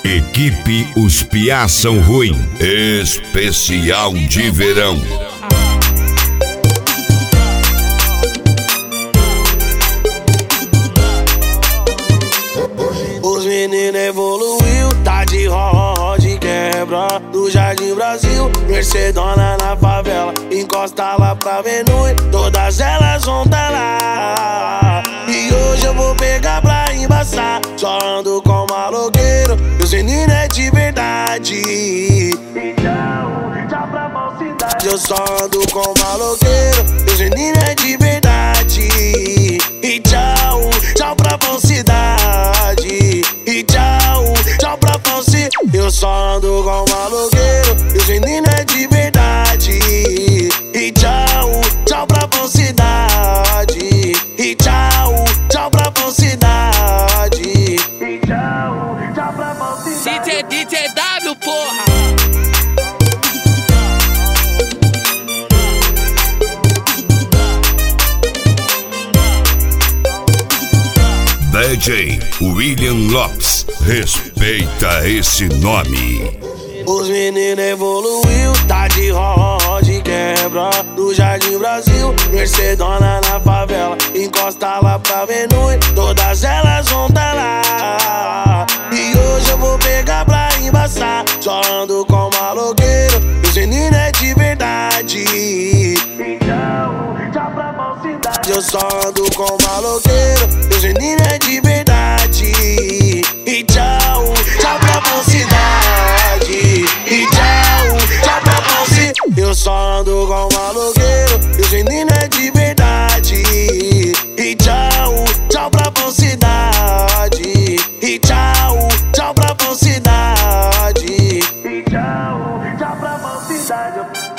Equipe Os Piá São Ruim. Especial de verão. Os meninos evoluiu, tá de de quebra. Do Jardim Brasil, Mercedona na favela. Encosta lá pra Venui, todas elas vão tá lá. E hoje eu vou pegar pra embaçar. Só ando com maloqueiro, os meninos é de verdade. Tchau pra falsidade. Eu só ando com maloqueiro, os meninos é de verdade. E tchau pra falsidade. E tchau pra falsidade. Eu só ando com maloqueiro, os meninos é de verdade. E tchau pra falsidade. E tchau pra falsidade. E tchau pra falsidade. DJW, porra! DJ William Lopes, respeita esse nome. Os meninos evoluiu, tá de de quebra. Do Jardim Brasil, Mercedona na favela. Encosta lá pra Venui, todas elas vão tá lá. E hoje eu vou pegar pra embaçar. Só ando com maloqueiro, os meninos é de verdade. Tchau pra falsidade. Eu só ando com maloqueiro, os meninos é de verdade. E tchau pra falsidade. E tchau pra falsidade. Eu só ando com maloqueiro, os meninos é de verdade. E tchau pra falsidade. E tchau pra falsidade. E tchau pra falsidade.